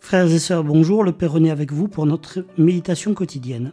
Frères et sœurs, bonjour, le Père René avec vous pour notre méditation quotidienne.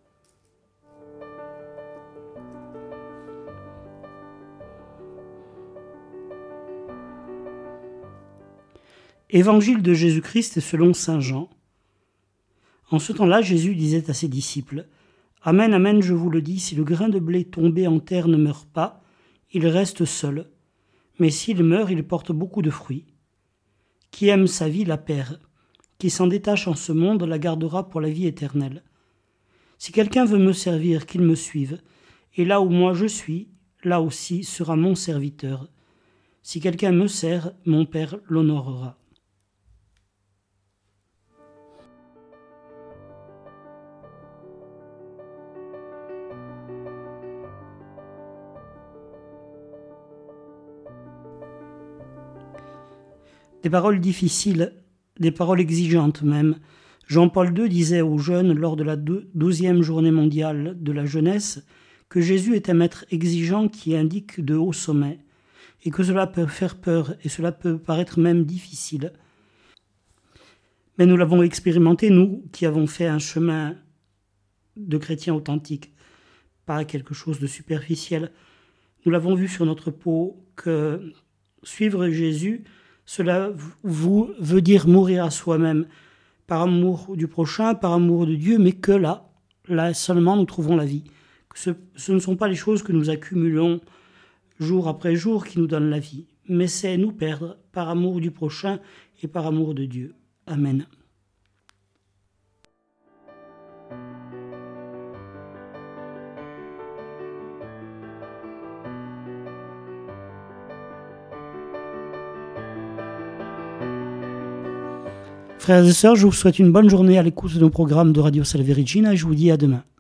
Évangile de Jésus-Christ selon saint Jean. En ce temps-là, Jésus disait à ses disciples : « Amen, amen, je vous le dis, si le grain de blé tombé en terre ne meurt pas, il reste seul. Mais s'il meurt, il porte beaucoup de fruits. Qui aime sa vie la perd. Qui s'en détache en ce monde la gardera pour la vie éternelle. Si quelqu'un veut me servir, qu'il me suive, et là où moi je suis, là aussi sera mon serviteur. Si quelqu'un me sert, mon Père l'honorera. » Des paroles difficiles, des paroles exigeantes même. Jean-Paul II disait aux jeunes lors de la 12e journée mondiale de la jeunesse que Jésus est un maître exigeant qui indique de hauts sommets et que cela peut faire peur et cela peut paraître même difficile. Mais nous l'avons expérimenté, nous qui avons fait un chemin de chrétiens authentiques, pas quelque chose de superficiel. Nous l'avons vu sur notre peau que suivre Jésus, cela veut dire mourir à soi-même, par amour du prochain, par amour de Dieu, mais que là seulement nous trouvons la vie. Ce ne sont pas les choses que nous accumulons jour après jour qui nous donnent la vie, mais c'est nous perdre par amour du prochain et par amour de Dieu. Amen. Frères et sœurs, je vous souhaite une bonne journée à l'écoute de nos programmes de Radio Salve Regina et je vous dis à demain.